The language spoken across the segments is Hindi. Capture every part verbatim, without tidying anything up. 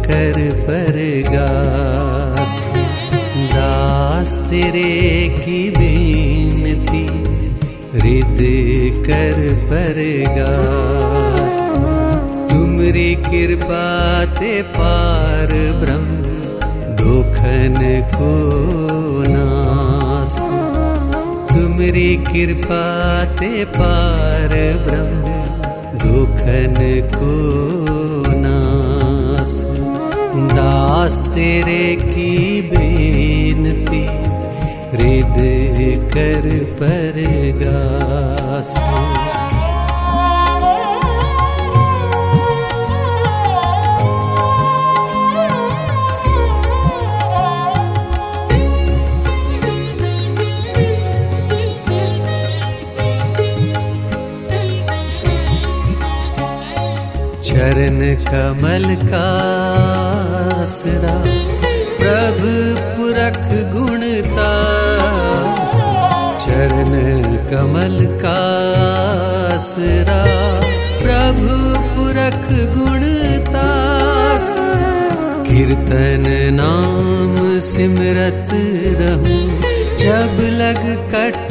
कर परगास। दास तेरे की बेनती हृदय कर परगास। तुमरी कृपा ते पार ब्रह्म दुखन को नास। तुमरी कृपा ते पार ब्रह्म दुखन को नास। दास तेरे की बेनती हृदय कर परगास। चरण कमल का आसरा प्रभु पुरख गुणतास। चरण कमल का आसरा प्रभु पुरख गुणतास। कीर्तन नाम सिमरत रहूं जब लग कट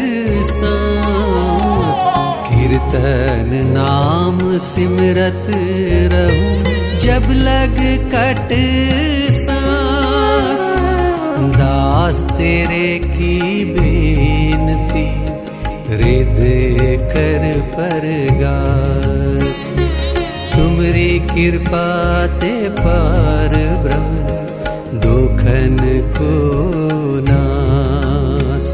सांस। कीर्तन नाम सिमरत रहूं जब लग कट सांस। दास तेरे की बेनती हृदय कर परगास। तुमरी कृपा ते पार ब्रह्म दुखन को नास।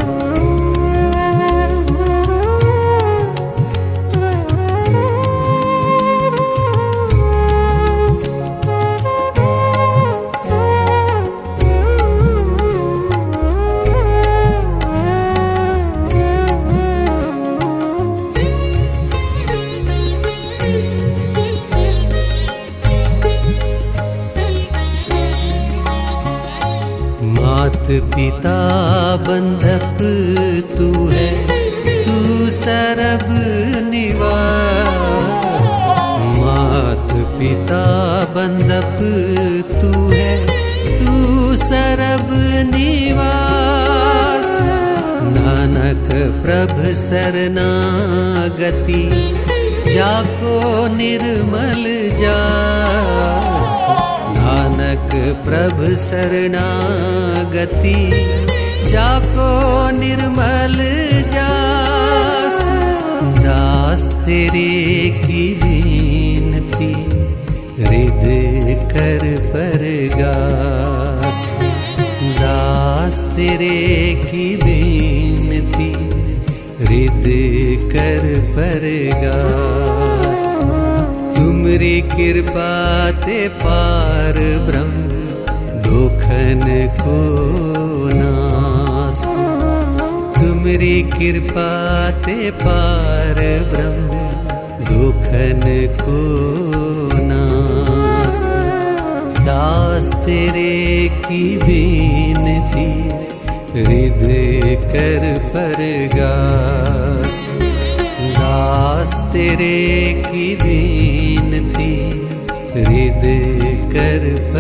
मात पिता बंधक तू है, तू सरब निवास। मात पिता बंधक तू है, तू सरब निवास। नानक प्रभ शरणागति जाको निर्मल जास। नानक प्रभ शरणागति जाको निर्मल जास। दास तेरे की बेनती हृदय कर परगास। दास तेरे की बेनती हृदय कर परगास। तुमरी कृपा ते पार ब्रह्म दुखन को नास। तुमरी कृपा ते पार ब्रह्म दुखन को नास। दास तेरे की बेनती हृदय कर परगास। दास तेरे की बेनती हृदय कर